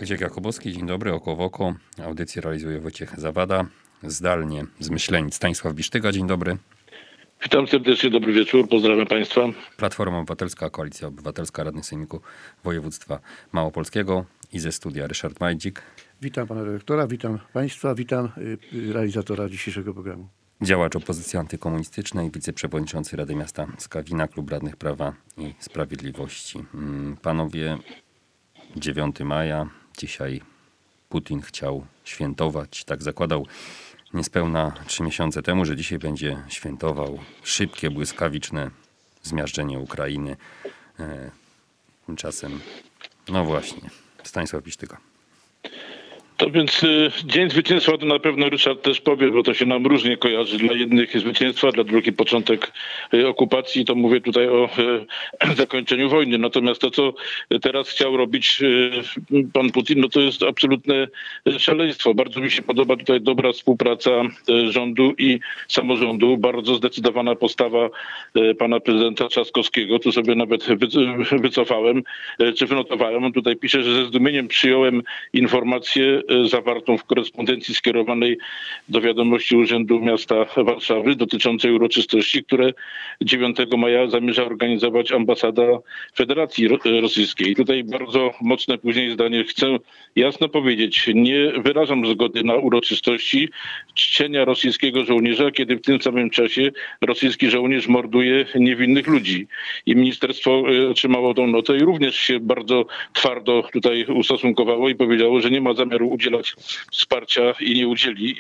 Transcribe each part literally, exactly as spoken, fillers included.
Wojciech Jakubowski, dzień dobry, oko w oko. Audycję realizuje Wojciech Zawada. Zdalnie z Myślenic Stanisław Bisztyga, dzień dobry. Witam serdecznie, dobry wieczór, pozdrawiam Państwa. Platforma Obywatelska, Koalicja Obywatelska, Radny Sejmiku Województwa Małopolskiego i ze studia Ryszard Majdzik. Witam pana redaktora, witam Państwa, witam realizatora dzisiejszego programu. Działacz opozycji antykomunistycznej, wiceprzewodniczący Rady Miasta Skawina, Klub Radnych Prawa i Sprawiedliwości. Panowie, dziewiątego maja, dzisiaj Putin chciał świętować, tak zakładał niespełna trzy miesiące temu, że dzisiaj będzie świętował szybkie, błyskawiczne zmiażdżenie Ukrainy. E, tymczasem, no właśnie, Stanisław Bisztyga. To więc y, Dzień Zwycięstwa to na pewno Ryszard też powie, bo to się nam różnie kojarzy. Dla jednych zwycięstwa, dla drugich początek y, okupacji. To mówię tutaj o y, zakończeniu wojny. Natomiast to, co teraz chciał robić y, pan Putin, no to jest absolutne szaleństwo. Bardzo mi się podoba tutaj dobra współpraca y, rządu i samorządu. Bardzo zdecydowana postawa y, pana prezydenta Trzaskowskiego. Tu sobie nawet wy, wycofałem, y, czy wynotowałem. On tutaj pisze, że ze zdumieniem przyjąłem informację zawartą w korespondencji skierowanej do wiadomości Urzędu Miasta Warszawy dotyczącej uroczystości, które dziewiątego maja zamierza organizować ambasada Federacji Rosyjskiej. Tutaj bardzo mocne później zdanie. Chcę jasno powiedzieć, nie wyrażam zgody na uroczystości czczenia rosyjskiego żołnierza, kiedy w tym samym czasie rosyjski żołnierz morduje niewinnych ludzi. I ministerstwo otrzymało tą notę i również się bardzo twardo tutaj ustosunkowało i powiedziało, że nie ma zamiaru udzielać wsparcia i nie udzieli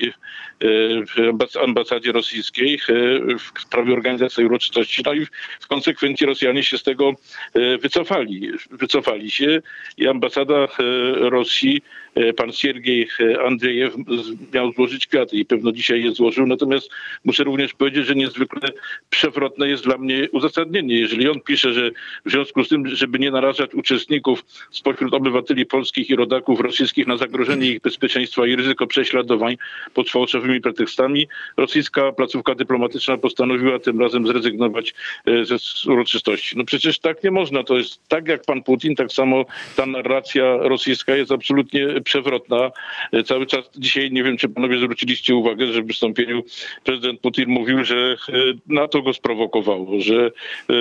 w ambasadzie rosyjskiej w sprawie organizacji uroczystości. No i w konsekwencji Rosjanie się z tego wycofali. Wycofali się i ambasada Rosji, pan Siergiej Andrzejew miał złożyć kwiaty i pewno dzisiaj je złożył. Natomiast muszę również powiedzieć, że niezwykle przewrotne jest dla mnie uzasadnienie. Jeżeli on pisze, że w związku z tym, żeby nie narażać uczestników spośród obywateli polskich i rodaków rosyjskich na zagrożenie ich bezpieczeństwa i ryzyko prześladowań pod fałszywymi pretekstami, rosyjska placówka dyplomatyczna postanowiła tym razem zrezygnować ze uroczystości. No przecież tak nie można. To jest tak jak pan Putin, tak samo ta narracja rosyjska jest absolutnie przewrotna. Cały czas dzisiaj, nie wiem, czy panowie zwróciliście uwagę, że w wystąpieniu prezydent Putin mówił, że NATO go sprowokowało, że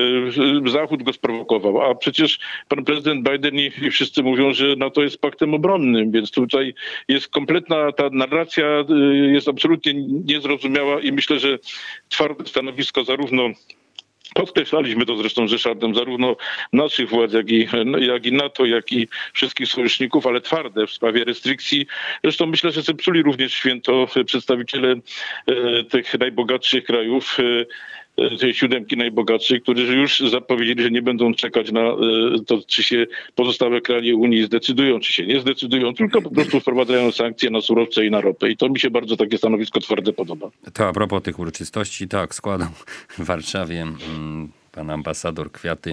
Zachód go sprowokował, a przecież pan prezydent Biden i, i wszyscy mówią, że NATO jest paktem obronnym, więc tutaj jest kompletna, ta narracja jest absolutnie niezrozumiała i myślę, że twarde stanowisko zarówno podkreślaliśmy to zresztą z Ryszardem, zarówno naszych władz, jak i, jak i NATO, jak i wszystkich sojuszników, ale twarde w sprawie restrykcji. Zresztą myślę, że zepsuli również święto przedstawiciele e, tych najbogatszych krajów, e, tej siódemki najbogatszych, którzy już zapowiedzieli, że nie będą czekać na to, czy się pozostałe kraje Unii zdecydują, czy się nie zdecydują, tylko po prostu wprowadzają sankcje na surowce i na ropę. I to mi się bardzo takie stanowisko twarde podoba. To a propos tych uroczystości, tak, składał w Warszawie pan ambasador kwiaty.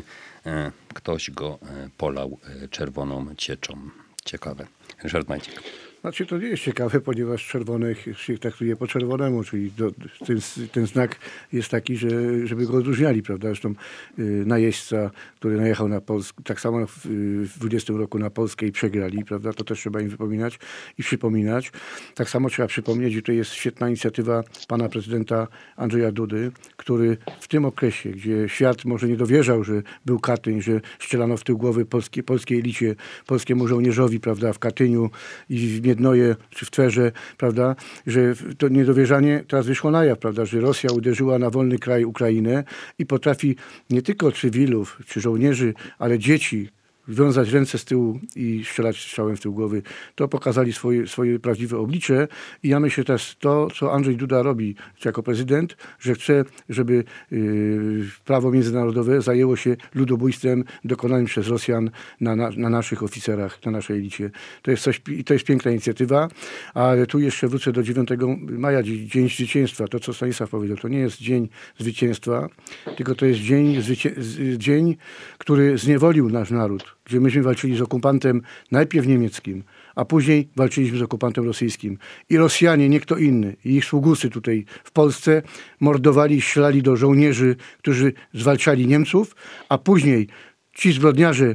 Ktoś go polał czerwoną cieczą. Ciekawe. Ryszard Majdzik. Znaczy to nie jest ciekawe, ponieważ czerwonych się traktuje po czerwonemu, czyli do, ten, ten znak jest taki, że, żeby go odróżniali, prawda? Zresztą y, najeźdźca, który najechał na Polskę, tak samo w, w dwudziestym roku na Polskę i przegrali, prawda? To też trzeba im wypominać i przypominać. Tak samo trzeba przypomnieć, że to jest świetna inicjatywa pana prezydenta Andrzeja Dudy, który w tym okresie, gdzie świat może nie dowierzał, że był Katyń, że strzelano w tył głowy polskiej, polskiej elicie, polskiemu żołnierzowi, prawda, w Katyniu i w Miednoje czy w Twerze, prawda, że to niedowierzanie teraz wyszło na jaw, prawda, że Rosja uderzyła na wolny kraj Ukrainę i potrafi nie tylko cywilów czy żołnierzy, ale dzieci wiązać ręce z tyłu i strzelać strzałem w tył głowy. To pokazali swoje, swoje prawdziwe oblicze i ja myślę też to, co Andrzej Duda robi jako prezydent, że chce, żeby yy, prawo międzynarodowe zajęło się ludobójstwem dokonanym przez Rosjan na, na, na naszych oficerach, na naszej elicie. To jest coś, to jest piękna inicjatywa, ale tu jeszcze wrócę do dziewiątego maja, Dzień Zwycięstwa. To, co Stanisław powiedział, to nie jest Dzień Zwycięstwa, tylko to jest dzień, zwycię- dzień, który zniewolił nasz naród, gdzie myśmy walczyli z okupantem najpierw niemieckim, a później walczyliśmy z okupantem rosyjskim. I Rosjanie, nie kto inny, i ich sługusy tutaj w Polsce mordowali i strzelali do żołnierzy, którzy zwalczali Niemców, a później ci zbrodniarze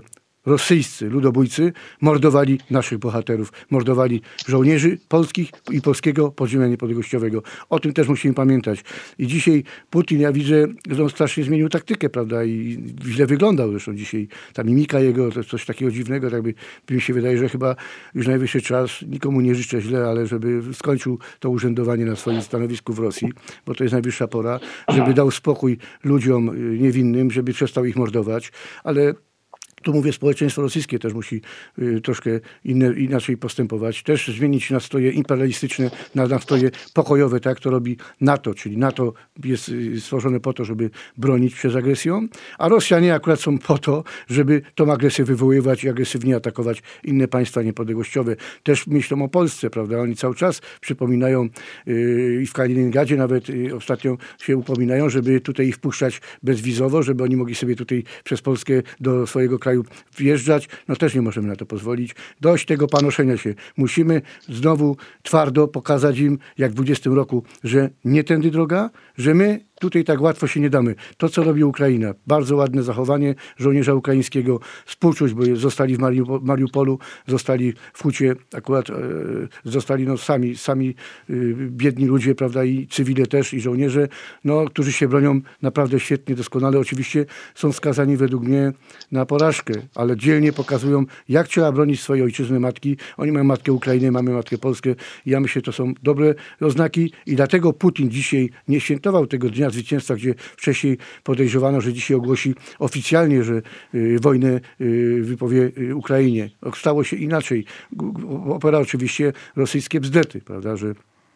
rosyjscy ludobójcy mordowali naszych bohaterów, mordowali żołnierzy polskich i polskiego podziemia niepodległościowego. O tym też musimy pamiętać. I dzisiaj Putin, ja widzę, że on strasznie zmienił taktykę, prawda, i źle wyglądał zresztą dzisiaj. Ta mimika jego, to jest coś takiego dziwnego, tak by, by mi się wydaje, że chyba już najwyższy czas, nikomu nie życzę źle, ale żeby skończył to urzędowanie na swoim stanowisku w Rosji, bo to jest najwyższa pora, żeby dał spokój ludziom niewinnym, żeby przestał ich mordować, ale tu mówię, społeczeństwo rosyjskie też musi y, troszkę inne, inaczej postępować. Też zmienić nastroje imperialistyczne na nastroje pokojowe, tak jak to robi NATO. Czyli NATO jest y, stworzone po to, żeby bronić przed agresją, a Rosjanie akurat są po to, żeby tą agresję wywoływać i agresywnie atakować inne państwa niepodległościowe. Też myślą o Polsce, prawda? Oni cały czas przypominają y, i w Kaliningradzie nawet y, ostatnio się upominają, żeby tutaj ich wpuszczać bezwizowo, żeby oni mogli sobie tutaj przez Polskę do swojego kraju wjeżdżać, no też nie możemy na to pozwolić. Dość tego panoszenia się. Musimy znowu twardo pokazać im, jak w dwudziestym roku, że nie tędy droga, że my tutaj tak łatwo się nie damy. To, co robi Ukraina, bardzo ładne zachowanie żołnierza ukraińskiego, współczuć, bo zostali w Mariupolu, zostali w Hucie, akurat e, zostali no, sami, sami e, biedni ludzie, prawda, i cywile też, i żołnierze, no, którzy się bronią naprawdę świetnie, doskonale. Oczywiście są skazani według mnie na porażkę, ale dzielnie pokazują, jak trzeba bronić swojej ojczyzny, matki. Oni mają matkę Ukrainy, mamy matkę Polskę. I ja myślę, że to są dobre oznaki i dlatego Putin dzisiaj nie świętował tego dnia zwycięstwa, gdzie wcześniej podejrzewano, że dzisiaj ogłosi oficjalnie, że y, wojnę y, wypowie y, Ukrainie. Stało się inaczej. Opera oczywiście rosyjskie bzdety, prawda, że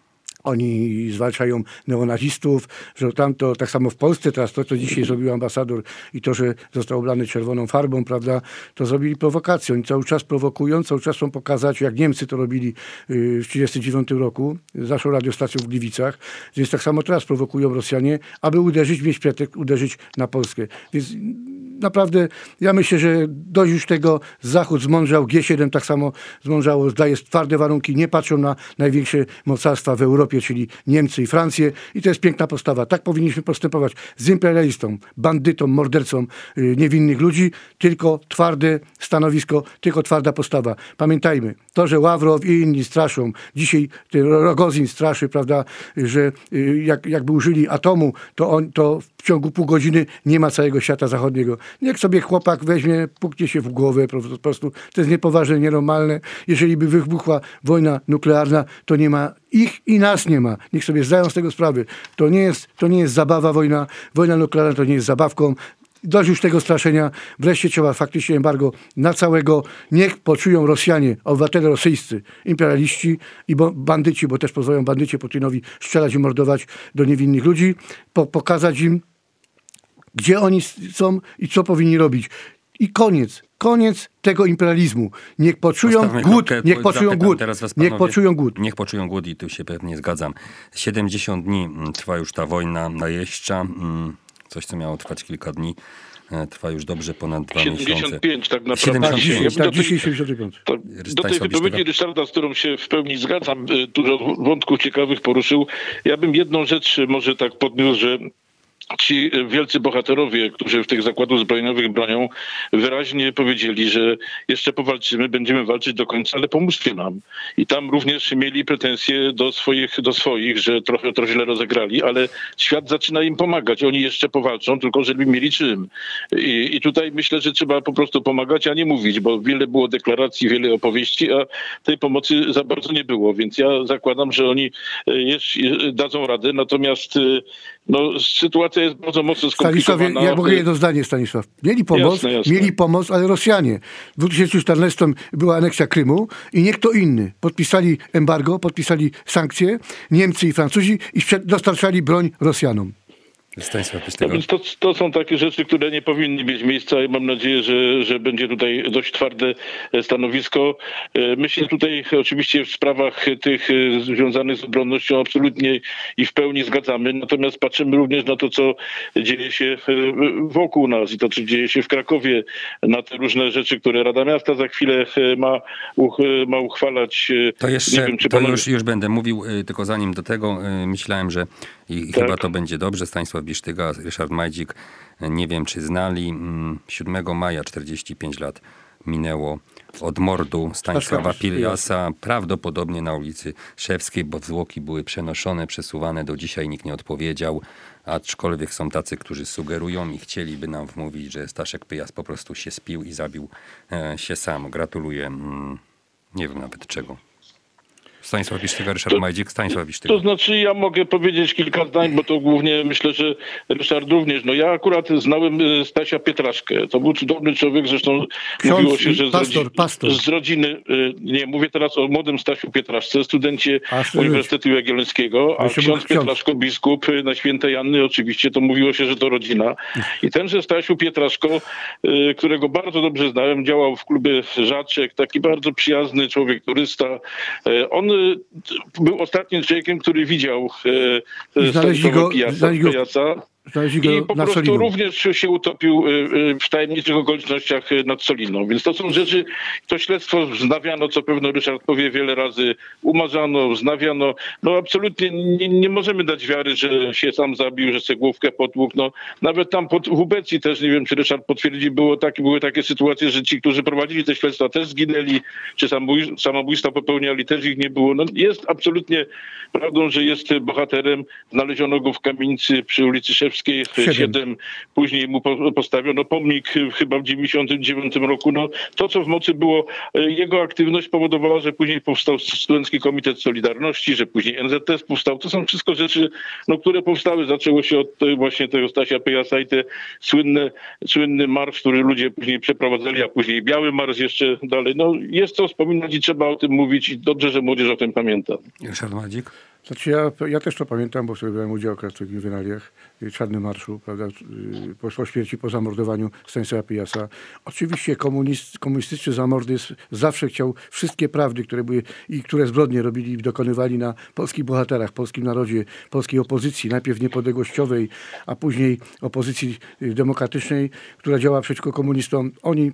oni zwalczają neonazistów, że tamto, tak samo w Polsce teraz to, co dzisiaj zrobił ambasador i to, że został oblany czerwoną farbą, prawda, to zrobili prowokację. Oni cały czas prowokują, cały czas chcą pokazać, jak Niemcy to robili w tysiąc dziewięćset trzydziestym dziewiątym roku, z naszą radiostacją w Gliwicach, więc tak samo teraz prowokują Rosjanie, aby uderzyć, mieć pretekst, uderzyć na Polskę. Więc naprawdę ja myślę, że dość już tego, Zachód zmądrzał, G siedem tak samo zmądrzało, daje twarde warunki, nie patrzą na największe mocarstwa w Europie, czyli Niemcy i Francję i to jest piękna postawa. Tak powinniśmy postępować z imperialistą, bandytą, mordercą yy, niewinnych ludzi, tylko twarde stanowisko, tylko twarda postawa. Pamiętajmy, to, że Ławrow i inni straszą, dzisiaj ten Rogozin straszy, prawda, że yy, jak, jakby użyli atomu, to, on, to w ciągu pół godziny nie ma całego świata zachodniego. Niech sobie chłopak weźmie, puknie się w głowę po prostu. To jest niepoważne, nienormalne. Jeżeli by wybuchła wojna nuklearna, to nie ma ich i nas nie ma. Niech sobie zdają z tego sprawy. To nie jest, to nie jest zabawa wojna. Wojna nuklearna to nie jest zabawką. Dość już tego straszenia. Wreszcie trzeba faktycznie embargo na całego. Niech poczują Rosjanie, obywatele rosyjscy, imperialiści i bo, bandyci, bo też pozwolą bandycie Putinowi strzelać i mordować do niewinnych ludzi. Po, pokazać im, gdzie oni są i co powinni robić. I koniec. Koniec tego imperializmu. Niech poczują Postawmy głód. kropkę, Niech poczują zapytam głód. teraz was, Niech panowie, poczują głód. Niech poczują głód i tu się pewnie zgadzam. siedemdziesiąt dni trwa już ta wojna najeźdźcza. Coś, co miało trwać kilka dni. Trwa już dobrze ponad dwa siedemdziesiąt pięć miesiące. tak naprawdę. siedemdziesiąt pięć. Tak, dzisiaj siedemdziesiąt pięć. To, do tej wypowiedzi Ryszarda, z którą się w pełni zgadzam, dużo wątków ciekawych poruszył. Ja bym jedną rzecz może tak podniósł, że ci wielcy bohaterowie, którzy w tych zakładów zbrojeniowych bronią, wyraźnie powiedzieli, że jeszcze powalczymy, będziemy walczyć do końca, ale pomóżcie nam. I tam również mieli pretensje do swoich, do swoich, że trochę to źle rozegrali, ale świat zaczyna im pomagać. Oni jeszcze powalczą, tylko żeby mieli czym. I, i tutaj myślę, że trzeba po prostu pomagać, a nie mówić, bo wiele było deklaracji, wiele opowieści, a tej pomocy za bardzo nie było. Więc ja zakładam, że oni jeszcze dadzą radę. Natomiast no, sytuacja jest bardzo mocno skomplikowana. Stanisław, ja mogę jedno zdanie, Stanisław. Mieli pomoc, jasne, jasne. mieli pomoc, ale Rosjanie. W dwa tysiące czternastym była aneksja Krymu i nie kto inny. Podpisali embargo, podpisali sankcje, Niemcy i Francuzi i dostarczali broń Rosjanom. No więc to, to są takie rzeczy, które nie powinny mieć miejsca i mam nadzieję, że, że będzie tutaj dość twarde stanowisko. Myślę tutaj oczywiście w sprawach tych związanych z obronnością absolutnie i w pełni zgadzamy, natomiast patrzymy również na to, co dzieje się wokół nas i to, co dzieje się w Krakowie, na te różne rzeczy, które Rada Miasta za chwilę ma, uch, ma uchwalać. To jeszcze, nie wiem, czy to pan... już, już będę mówił, tylko zanim do tego myślałem, że i tak. chyba to będzie dobrze. Stanisław Bisztyga, Ryszard Majdzik, nie wiem czy znali, siódmego maja, czterdzieści pięć lat, minęło od mordu Stanisława Pijasa, prawdopodobnie na ulicy Szewskiej, bo zwłoki były przenoszone, przesuwane, do dzisiaj nikt nie odpowiedział, aczkolwiek są tacy, którzy sugerują i chcieliby nam wmówić, że Staszek Pyjas po prostu się spił i zabił e, się sam. Gratuluję, mm, nie wiem nawet czego. Stanisław Wisztyga, Ryszard to, Majdzik, Stanisław Wisztyga. To znaczy ja mogę powiedzieć kilka zdań, bo to głównie myślę, że Ryszard również. No ja akurat znałem Stasia Pietraszkę. To był cudowny człowiek, zresztą Ksiądz, mówiło się, że z, pastor, rodziny, pastor. z rodziny, nie, mówię teraz o młodym Stasiu Pietraszce, studencie a, Uniwersytetu Jagiellońskiego, a ksiądz, ksiądz Pietraszko, biskup na Świętej Anny, oczywiście to mówiło się, że to rodzina. I tenże Stasiu Pietraszko, którego bardzo dobrze znałem, działał w klubie Żaczek, taki bardzo przyjazny człowiek, turysta. On był ostatnim człowiekiem, który widział e, Stanisława Pijasa. I po prostu Soliną. również się utopił w tajemniczych okolicznościach nad Soliną. Więc to są rzeczy, to śledztwo wznawiano, co pewno Ryszard powie wiele razy, umarzano, wznawiano. No absolutnie nie, nie możemy dać wiary, że się sam zabił, że sobie główkę potłukł. No, nawet tam pod Hubecji też, nie wiem czy Ryszard potwierdzi, było takie, były takie sytuacje, że ci, którzy prowadzili te śledztwa też zginęli, czy samobójstwa popełniali, też ich nie było. No, jest absolutnie prawdą, że jest bohaterem. Znaleziono go w kamienicy przy ulicy Szewskiej. siedem. Później mu postawiono pomnik chyba w dziewięćdziesiątym dziewiątym roku. No, to, co w mocy było, jego aktywność powodowała, że później powstał Studencki Komitet Solidarności, że później N Z T S powstał. To są wszystko rzeczy, no, które powstały. Zaczęło się od właśnie tego Stasia Pyjasa i te słynne, słynny marsz, który ludzie później przeprowadzali, a później Biały Marsz jeszcze dalej. No, jest co wspominać i trzeba o tym mówić i dobrze, że młodzież o tym pamięta. Ryszard Madzik? Znaczy ja, ja też to pamiętam, bo sobie brałem udział akurat w tych juwenaliach, Czarnym Marszu, prawda, po, po śmierci, po zamordowaniu Stanisława Pyjasa. Oczywiście komunist, komunistyczny zamordyzm zawsze chciał wszystkie prawdy, które były i które zbrodnie robili i dokonywali na polskich bohaterach, polskim narodzie, polskiej opozycji, najpierw niepodległościowej, a później opozycji demokratycznej, która działała przeciwko komunistom. Oni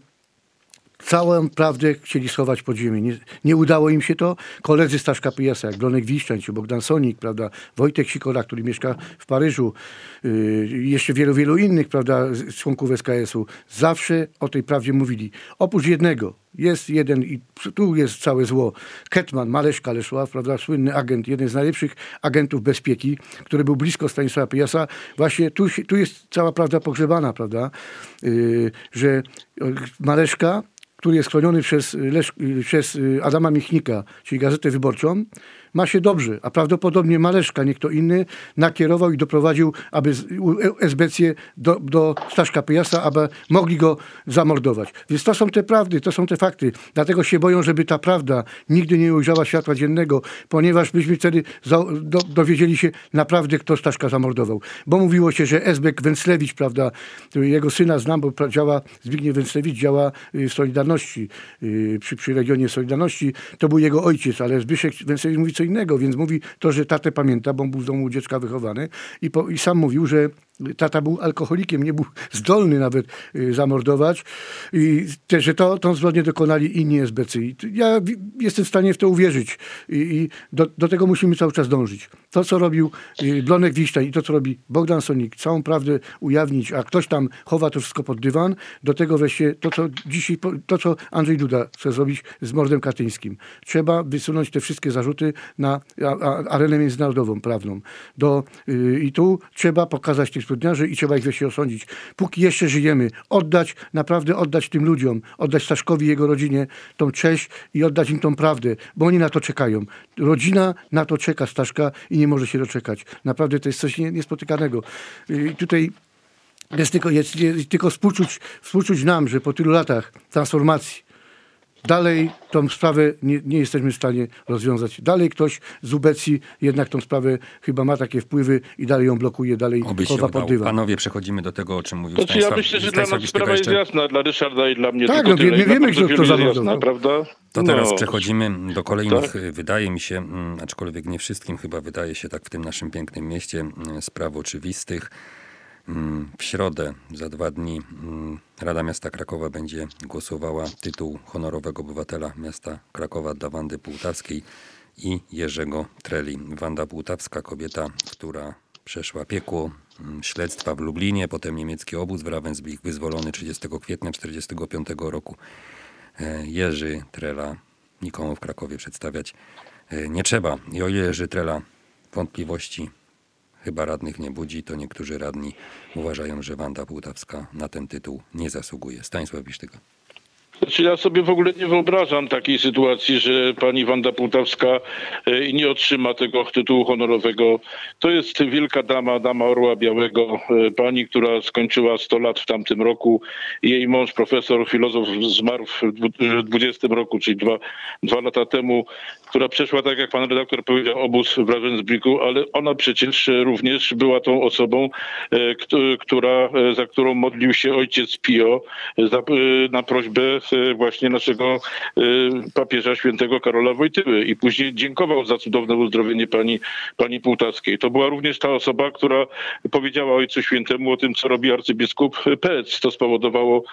całą prawdę chcieli schować pod ziemię. Nie, nie udało im się to. Koledzy Staszka Pyjasa, jak Bronek Wiszczań, czy Bogdan Sonik, prawda, Wojtek Sikora, który mieszka w Paryżu, yy, jeszcze wielu, wielu innych, prawda, członków S K S-u, zawsze o tej prawdzie mówili. Oprócz jednego, jest jeden i tu jest całe zło. Hetman, Malesz Kaleszław, prawda, słynny agent, jeden z najlepszych agentów bezpieki, który był blisko Stanisława Pyjasa. Właśnie tu, tu jest cała prawda pogrzebana, prawda, yy, że Maleszka, który jest chroniony przez, Lesz, przez Adama Michnika, czyli Gazetę Wyborczą, ma się dobrze, a prawdopodobnie Maleszka, nie kto inny, nakierował i doprowadził, aby esbecję do, do Staszka Pyjasa, aby mogli go zamordować. Więc to są te prawdy, to są te fakty. Dlatego się boją, żeby ta prawda nigdy nie ujrzała światła dziennego, ponieważ byśmy wtedy za, do, dowiedzieli się naprawdę, kto Staszka zamordował. Bo mówiło się, że Esbek Węclewicz, prawda, jego syna znam, bo działa, Zbigniew Węclewicz działa w Solidarności, przy, przy Legionie Solidarności. To był jego ojciec, ale Zbyszek Węclewicz mówi co innego, więc mówi to, że tatę pamięta, bo on był w domu dziecka wychowany i, po, i sam mówił, że tata był alkoholikiem, nie był zdolny nawet y, zamordować i te, że to, tą zbrodnię dokonali inni esbecy. I ja w, jestem w stanie w to uwierzyć i, i do, do tego musimy cały czas dążyć. To, co robił y, Bronek Wiszczań i to, co robi Bogdan Sonik, całą prawdę ujawnić, a ktoś tam chowa to wszystko pod dywan, do tego wreszcie to, co dzisiaj, to, co Andrzej Duda chce zrobić z mordem katyńskim. Trzeba wysunąć te wszystkie zarzuty na a, a, arenę międzynarodową, prawną. Do, y, I tu trzeba pokazać tych zbrodniarzy i trzeba ich wreszcie osądzić. Póki jeszcze żyjemy, oddać, naprawdę oddać tym ludziom, oddać Staszkowi i jego rodzinie tą cześć i oddać im tą prawdę, bo oni na to czekają. Rodzina na to czeka Staszka i nie może się doczekać. Naprawdę to jest coś nie, niespotykanego. I tutaj jest tylko, jest, jest tylko współczuć, współczuć nam, że po tylu latach transformacji dalej tą sprawę nie, nie jesteśmy w stanie rozwiązać. Dalej ktoś z ubecji jednak tą sprawę chyba ma takie wpływy i dalej ją blokuje, dalej chowa pod dywan. Panowie, przechodzimy do tego, o czym mówił to Stanisław. Ja myślę, że dla nas sprawa jeszcze... jest jasna, dla Ryszarda i dla mnie. Tak, no, my wiemy, kto to zamordował, prawda? To no. teraz przechodzimy do kolejnych, tak? Wydaje mi się, aczkolwiek nie wszystkim chyba wydaje się tak w tym naszym pięknym mieście, spraw oczywistych. W środę, za dwa dni, Rada Miasta Krakowa będzie głosowała tytuł honorowego obywatela miasta Krakowa dla Wandy Pułtawskiej i Jerzego Treli. Wanda Pułtawska, kobieta, która przeszła piekło śledztwa w Lublinie, potem niemiecki obóz w Ravensbrück, wyzwolony trzydziestego kwietnia tysiąc dziewięćset czterdziestego piątego roku. Jerzy Trela nikomu w Krakowie przedstawiać nie trzeba. I o ile Jerzy Trela wątpliwości chyba radnych nie budzi, to niektórzy radni uważają, że Wanda Pułtawska na ten tytuł nie zasługuje. Stanisław Wisztyga. Znaczy ja sobie w ogóle nie wyobrażam takiej sytuacji, że pani Wanda Pułtawska nie otrzyma tego tytułu honorowego. To jest wielka dama, dama Orła Białego, pani, która skończyła sto lat w tamtym roku. Jej mąż, profesor, filozof, zmarł w dwudziestym roku, czyli dwa, dwa lata temu, która przeszła, tak jak pan redaktor powiedział, obóz w Ravensbrücku, ale ona przecież również była tą osobą, która, za którą modlił się ojciec Pio za, na prośbę właśnie naszego papieża świętego Karola Wojtyły i później dziękował za cudowne uzdrowienie pani, pani Pułtawskiej. To była również ta osoba, która powiedziała Ojcu Świętemu o tym, co robi arcybiskup Pec. To spowodowało,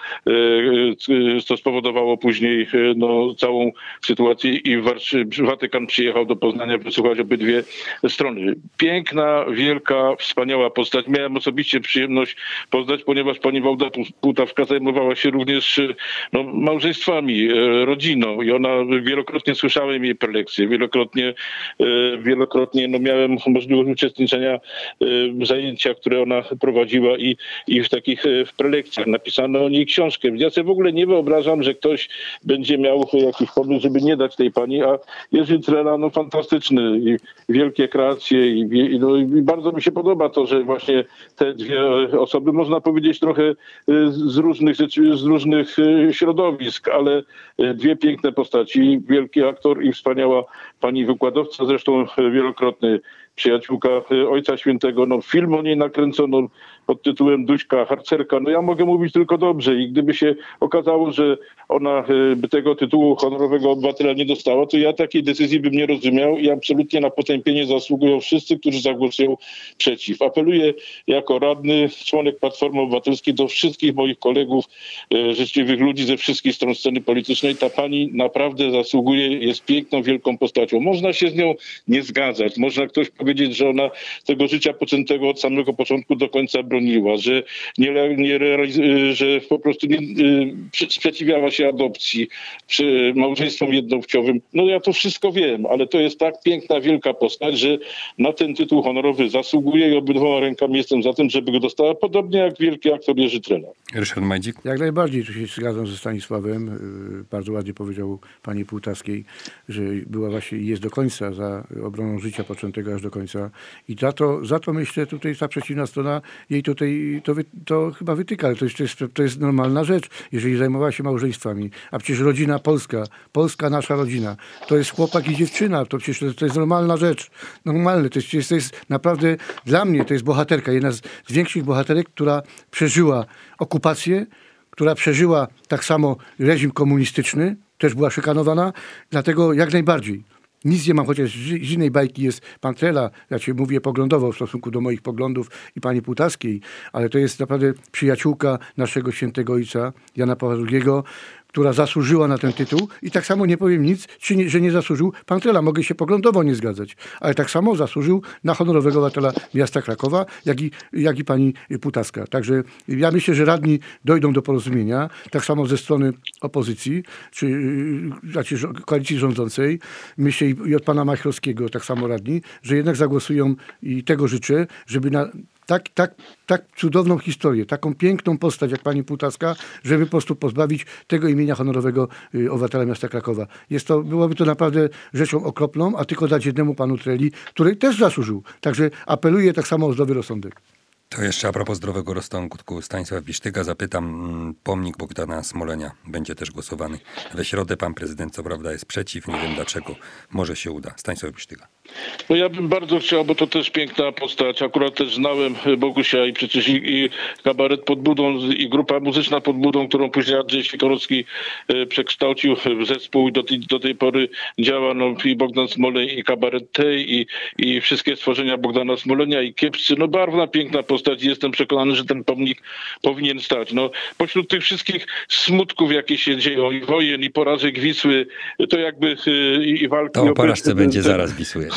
to spowodowało później no, całą sytuację i Watykan przyjechał do Poznania wysłuchać obydwie strony. Piękna, wielka, wspaniała postać. Miałem osobiście przyjemność poznać, ponieważ pani Wanda Pułtawska zajmowała się również no, małżeństwami, rodziną i ona wielokrotnie słyszałem jej prelekcje, wielokrotnie, wielokrotnie no, miałem możliwość uczestniczenia w zajęciach, które ona prowadziła i, i w takich w prelekcjach. Napisano o niej książkę. Ja sobie w ogóle nie wyobrażam, że ktoś będzie miał jakiś pomysł, żeby nie dać tej pani, a Jerzy Trela, no fantastyczny i wielkie kreacje i, i, no, i bardzo mi się podoba to, że właśnie te dwie osoby, można powiedzieć trochę z różnych rzeczy, z różnych środowisk, ale dwie piękne postaci, wielki aktor i wspaniała pani wykładowca, zresztą wielokrotny przyjaciółka Ojca Świętego. No, film o niej nakręcono pod tytułem Duśka Harcerka. No ja mogę mówić tylko dobrze i gdyby się okazało, że ona by tego tytułu honorowego obywatela nie dostała, to ja takiej decyzji bym nie rozumiał i absolutnie na potępienie zasługują wszyscy, którzy zagłosują przeciw. Apeluję jako radny, członek Platformy Obywatelskiej do wszystkich moich kolegów, życzliwych ludzi ze wszystkich stron sceny politycznej. Ta pani naprawdę zasługuje, jest piękną, wielką postacią. Można się z nią nie zgadzać. Można ktoś powiedzieć, że ona tego życia poczętego od samego początku do końca broniła, że, nie, nie, że po prostu nie, sprzeciwiała się adopcji, czy małżeństwom jednopłciowym. No ja to wszystko wiem, ale to jest tak piękna, wielka postać, że na ten tytuł honorowy zasługuje i obydwoma rękami jestem za tym, żeby go dostała, podobnie jak wielki aktor Jerzy Trela. Ryszard Majdzik? Jak najbardziej, tu się zgadzam ze Stanisławem. Bardzo ładnie powiedział pani Pułtawskiej, że była właśnie i jest do końca za obroną życia poczętego aż do końca. I za to, za to myślę, tutaj ta przeciwna strona jej tutaj to, wy, to chyba wytyka, ale to jest, to, jest, to jest normalna rzecz, jeżeli zajmowała się małżeństwami. A przecież rodzina polska, polska nasza rodzina, to jest chłopak i dziewczyna, to przecież to, to jest normalna rzecz. Normalne, to jest, to jest naprawdę, dla mnie to jest bohaterka, jedna z, z większych bohaterek, która przeżyła okupację, która przeżyła tak samo reżim komunistyczny, też była szykanowana, dlatego jak najbardziej. Nic nie mam, chociaż z innej bajki jest pan Trela, ja ci mówię poglądowo w stosunku do moich poglądów i pani Pułtawskiej, ale to jest naprawdę przyjaciółka naszego świętego ojca Jana Pawła drugiego, która zasłużyła na ten tytuł i tak samo nie powiem nic, czy nie, że nie zasłużył pan Trela. Mogę się poglądowo nie zgadzać, ale tak samo zasłużył na honorowego obywatela miasta Krakowa, jak i, jak i pani Pułtawska. Także ja myślę, że radni dojdą do porozumienia, tak samo ze strony opozycji, czy znaczy koalicji rządzącej. Myślę i, i od pana Majchrowskiego tak samo radni, że jednak zagłosują i tego życzę, żeby na Tak, tak, tak cudowną historię, taką piękną postać jak pani Pułtawska, żeby po prostu pozbawić tego imienia honorowego y, obywatela miasta Krakowa. Jest to, byłoby to naprawdę rzeczą okropną, a tylko dać jednemu panu Treli, który też zasłużył. Także apeluję tak samo o zdrowy rozsądek. To jeszcze a propos zdrowego rozsądku, Stanisław Wisztyga, zapytam, pomnik Bogdana Smolenia będzie też głosowany we środę. Pan prezydent co prawda jest przeciw, nie wiem dlaczego, może się uda. Stanisław Wisztyga. No ja bym bardzo chciał, bo to też piękna postać. Akurat też znałem Bogusia i przecież i, i kabaret pod budą i grupa muzyczna pod budą, którą później Andrzej Sikorowski e, przekształcił w zespół i do, do tej pory działa no, i Bogdan Smoleń i kabaret tej i, i wszystkie stworzenia Bogdana Smolenia i Kiepscy. No barwna, piękna postać i jestem przekonany, że ten pomnik powinien stać. No pośród tych wszystkich smutków, jakie się dzieją i wojen i porażek Wisły, to jakby e, i, i walki... To o porażce będzie zaraz Wisły.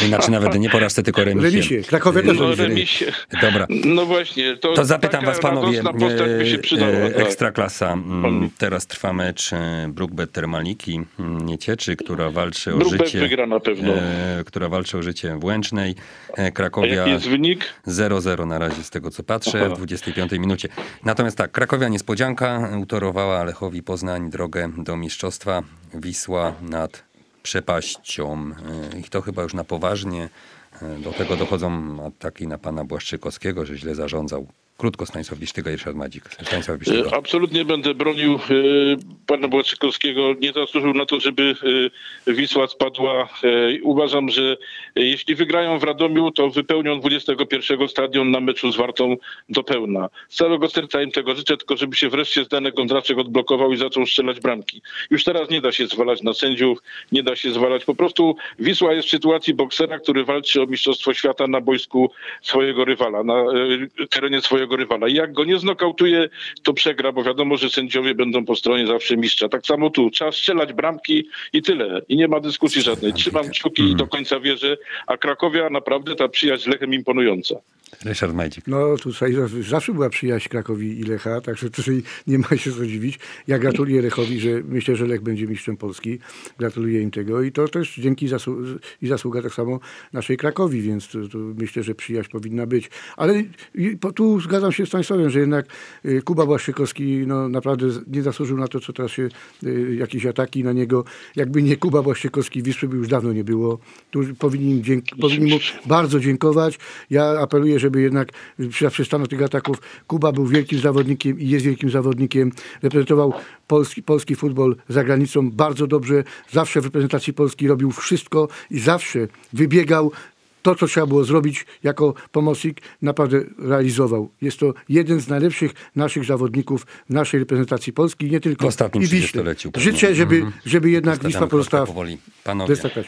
Znaczy nawet nie porażce, tylko remisie. Remisie. Krakowie też No, remisie. remisie. Dobra. No właśnie. To, To zapytam taka was, panowie, radosna postać by się przydała. e, Tak. Ekstraklasa. Mm, Teraz trwa mecz e, Brookbet Termaliki mm, Niecieczy, która walczy o Brookbet życie. wygra na pewno. e, Która walczy o życie w Łęcznej. E, A Krakowia jaki jest wynik? zero zero na razie z tego co patrzę, Aha. w dwudziestej piątej minucie. Natomiast tak, Krakowia niespodzianka utorowała Lechowi Poznań drogę do mistrzostwa. Wisła nad przepaścią. E, I to chyba już na poważnie. E, Do tego dochodzą ataki na pana Błaszczykowskiego, że źle zarządzał. Krótko Stanisław Wisztyga i Ryszard Madzik. Stanisław Wisztyga. E, Absolutnie będę bronił e, pana Błaszczykowskiego. Nie zasłużył na to, żeby e, Wisła spadła. E, Uważam, że e, jeśli wygrają w Radomiu, to wypełnią dwudziestego pierwszego stadion na meczu z Wartą do pełna. Z całego serca im tego życzę, tylko żeby się wreszcie Zdenek Gądraczek odblokował i zaczął strzelać bramki. Już teraz nie da się zwalać na sędziów, nie da się zwalać. Po prostu Wisła jest w sytuacji boksera, który walczy o mistrzostwo świata na boisku swojego rywala, na e, terenie swojego rywala. I jak go nie znokautuje, to przegra, bo wiadomo, że sędziowie będą po stronie zawsze mistrza. Tak samo tu. Trzeba strzelać bramki i tyle. I nie ma dyskusji żadnej. Trzymam kciuki i do końca wierzę. A Krakowia naprawdę ta przyjaźń z Lechem imponująca. Ryszard Madzik. No tutaj zawsze była przyjaźń Krakowi i Lecha, także tutaj nie ma się co dziwić. Ja gratuluję Lechowi, że myślę, że Lech będzie mistrzem Polski. Gratuluję im tego i to też dzięki zasłu- i zasługa tak samo naszej Krakowi, więc to, to myślę, że przyjaźń powinna być. Ale i, po, tu zgadzam się z Stanisławem, że jednak y, Kuba Błaszczykowski no, naprawdę nie zasłużył na to, co teraz się, y, jakieś ataki na niego. Jakby nie Kuba Błaszczykowski, Wisły by już dawno nie było. Tu powinni, im dzięk- powinni mu bardzo dziękować. Ja apeluję, żeby jednak przestano tych ataków. Kuba był wielkim zawodnikiem i jest wielkim zawodnikiem. Reprezentował polski, polski futbol za granicą bardzo dobrze. Zawsze w reprezentacji Polski robił wszystko i zawsze wybiegał. To, co trzeba było zrobić jako pomocnik, naprawdę realizował. Jest to jeden z najlepszych naszych zawodników w naszej reprezentacji Polski, nie tylko W ostatnim i Wiśle. trzydziestoleciu pewnie. Życzę, żeby, Mhm. żeby jednak Stawiamy Wisła kropkę pozostała w powoli. Panowie, Ekstraklasie.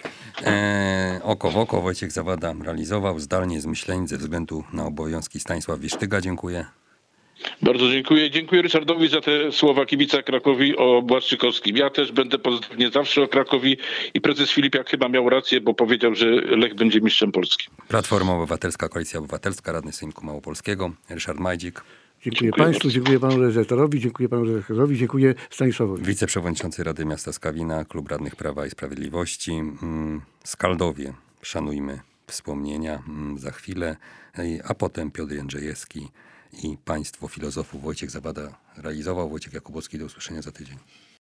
e, oko w oko Wojciech Zawada realizował zdalnie z Myśleń ze względu na obowiązki Stanisław Wisztyga. Dziękuję. Bardzo dziękuję. Dziękuję Ryszardowi za te słowa kibica Krakowi o Błaszczykowskim. Ja też będę pozytywnie zawsze o Krakowi i prezes Filipiak chyba miał rację, bo powiedział, że Lech będzie mistrzem Polski. Platforma Obywatelska, Koalicja Obywatelska, Radny Sejmiku Małopolskiego, Ryszard Madzik, Dziękuję, Dziękuję Państwu, bardzo. dziękuję Panu redaktorowi, dziękuję Panu redaktorowi, dziękuję Stanisławowi. wiceprzewodniczący Rady Miasta Skawina, Klub Radnych Prawa i Sprawiedliwości, mm, Skaldowie. Szanujmy wspomnienia mm, za chwilę, Ej, a potem Piotr Jędrzejewski i państwo filozofów Wojciech Zawada realizował. Wojciech Jakubowski, do usłyszenia za tydzień.